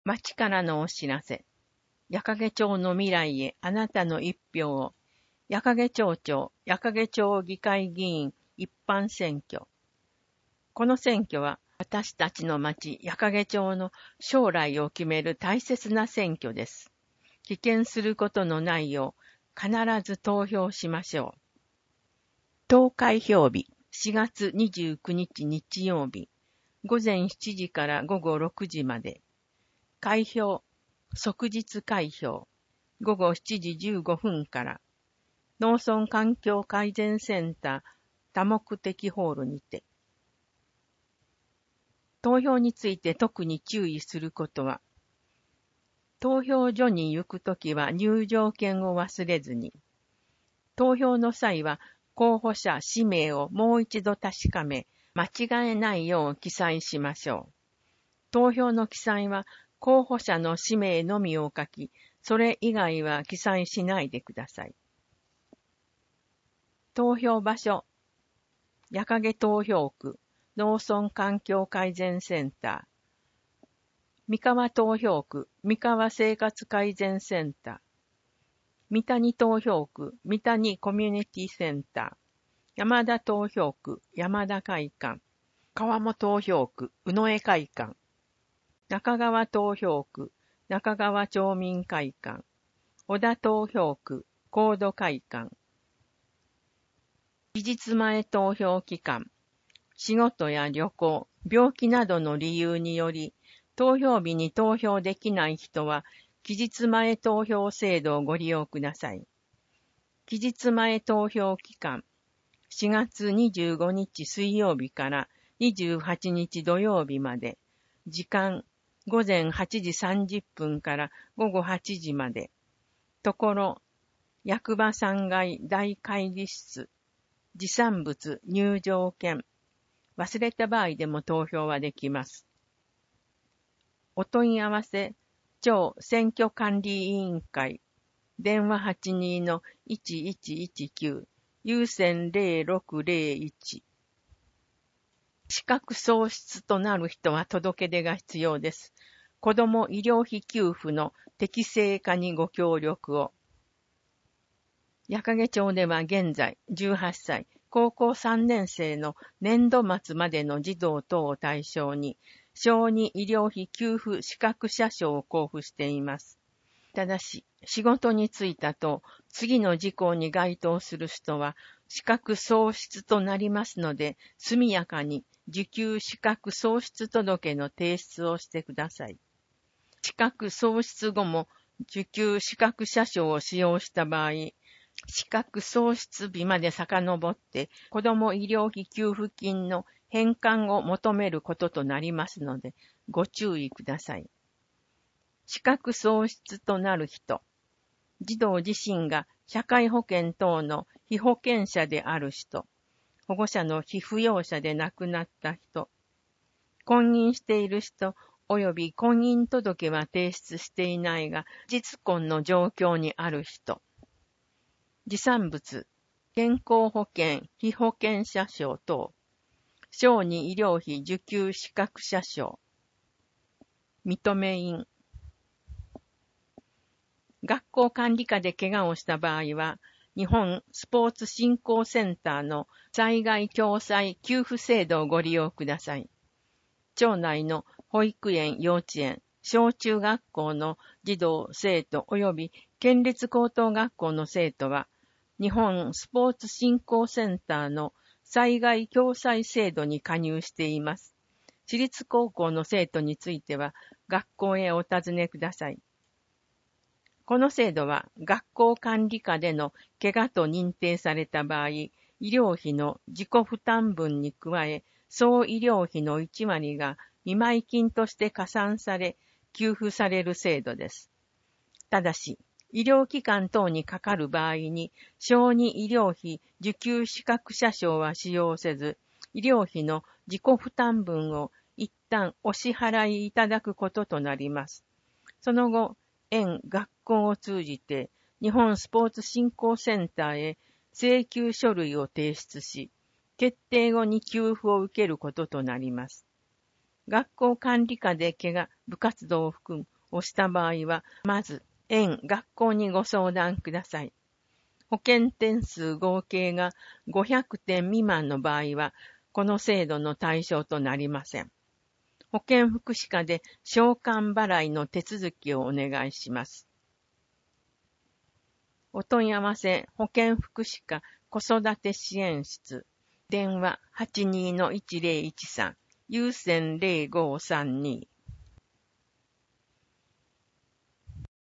町からのお知らせ。矢掛町の未来へあなたの一票を。矢掛町長、矢掛町議会議員一般選挙。この選挙は私たちの町、矢掛町の将来を決める大切な選挙です。棄権することのないよう必ず投票しましょう。投開票日、4月29日日曜日、午前7時から午後6時まで。開票、即日開票、午後7時15分から、農村環境改善センター多目的ホールにて。投票について特に注意することは、投票所に行くときは入場券を忘れずに、投票の際は候補者氏名をもう一度確かめ、間違えないよう記載しましょう。投票の記載は候補者の氏名のみを書き、それ以外は記載しないでください。投票場所、矢掛投票区、農村環境改善センター、三河投票区、三河生活改善センター、三谷投票区、三谷コミュニティセンター、山田投票区、山田会館、川本投票区、宇野江会館、中川投票区、中川町民会館、小田投票区、高度会館、期日前投票期間、仕事や旅行、病気などの理由により、投票日に投票できない人は、期日前投票制度をご利用ください。期日前投票期間、4月25日水曜日から28日土曜日まで、時間、午前8時30分から午後8時まで。ところ、役場3階大会議室、持参物入場券。忘れた場合でも投票はできます。お問い合わせ、町選挙管理委員会、電話82-1119、有線0601。資格喪失となる人は届け出が必要です。子ども医療費給付の適正化にご協力を。矢掛町では現在18歳、高校3年生の年度末までの児童等を対象に、小児医療費給付資格者証を交付しています。ただし、仕事に就いたと次の事項に該当する人は、資格喪失となりますので、速やかに受給資格喪失届の提出をしてください。資格喪失後も受給資格者証を使用した場合、資格喪失日まで遡って子ども医療費給付金の返還を求めることとなりますので、ご注意ください。資格喪失となる人、児童自身が社会保険等の被保険者である人、保護者の被扶養者で亡くなった人、婚姻している人及び婚姻届は提出していないが、実婚の状況にある人、持参物、健康保険、被保険者証等、小児医療費受給資格者証、認め印。学校管理課で怪我をした場合は、日本スポーツ振興センターの災害共済給付制度をご利用ください。町内の保育園、幼稚園、小中学校の児童、生徒及び県立高等学校の生徒は、日本スポーツ振興センターの災害共済制度に加入しています。私立高校の生徒については、学校へお尋ねください。この制度は学校管理下での怪我と認定された場合、医療費の自己負担分に加え、総医療費の1割が見舞い金として加算され、給付される制度です。ただし、医療機関等にかかる場合に、小児医療費受給資格者証は使用せず、医療費の自己負担分を一旦お支払いいただくこととなります。その後、園学校を通じて日本スポーツ振興センターへ請求書類を提出し、決定後に給付を受けることとなります。 学校管理下で怪我、部活動を含むをした場合は、まず、学校にご相談ください。保健点数合計が500点未満の場合は、この制度の対象となりません。保健福祉課で償還払いの手続きをお願いします。お問い合わせ、保健福祉課子育て支援室、電話 82-1013、有線0532